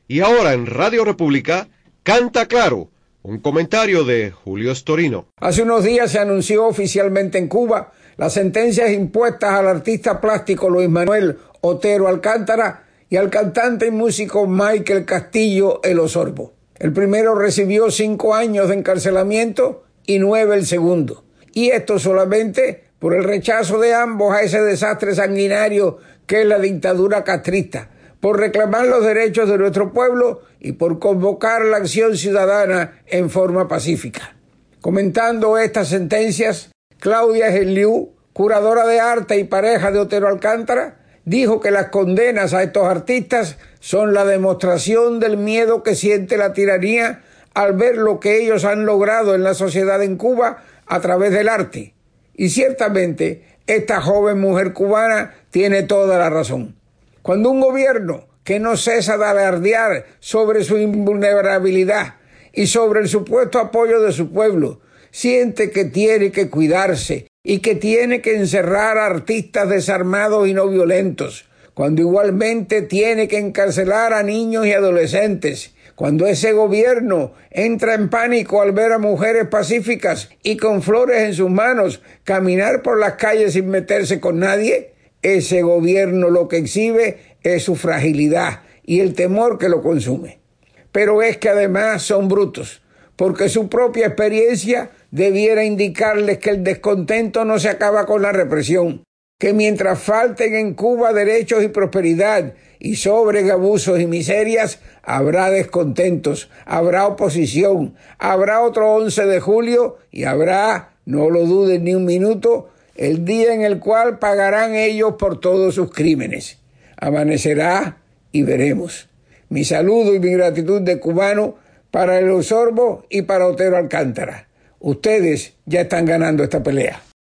Y ahora en Radio República, Canta Claro, un comentario de Julio Storino. Hace unos días se anunció oficialmente en Cuba las sentencias impuestas al artista plástico Luis Manuel Otero Alcántara y al cantante y músico Michael Castillo El Osorbo. El primero recibió 5 años de encarcelamiento y 9 el segundo. Y esto solamente por el rechazo de ambos a ese desastre sanguinario que es la dictadura castrista, por reclamar los derechos de nuestro pueblo y por convocar la acción ciudadana en forma pacífica. Comentando estas sentencias, Claudia Geliú, curadora de arte y pareja de Otero Alcántara, dijo que las condenas a estos artistas son la demostración del miedo que siente la tiranía al ver lo que ellos han logrado en la sociedad en Cuba a través del arte. Y ciertamente, esta joven mujer cubana tiene toda la razón. Cuando un gobierno que no cesa de alardear sobre su invulnerabilidad y sobre el supuesto apoyo de su pueblo, siente que tiene que cuidarse y que tiene que encerrar a artistas desarmados y no violentos, cuando igualmente tiene que encarcelar a niños y adolescentes, cuando ese gobierno entra en pánico al ver a mujeres pacíficas y con flores en sus manos caminar por las calles sin meterse con nadie, ese gobierno lo que exhibe es su fragilidad y el temor que lo consume. Pero es que además son brutos, porque su propia experiencia debiera indicarles que el descontento no se acaba con la represión, que mientras falten en Cuba derechos y prosperidad y sobren abusos y miserias, habrá descontentos, habrá oposición, habrá otro 11 de julio y habrá, no lo duden ni un minuto, el día en el cual pagarán ellos por todos sus crímenes. Amanecerá y veremos. Mi saludo y mi gratitud de cubano para El Osorbo y para Otero Alcántara. Ustedes ya están ganando esta pelea.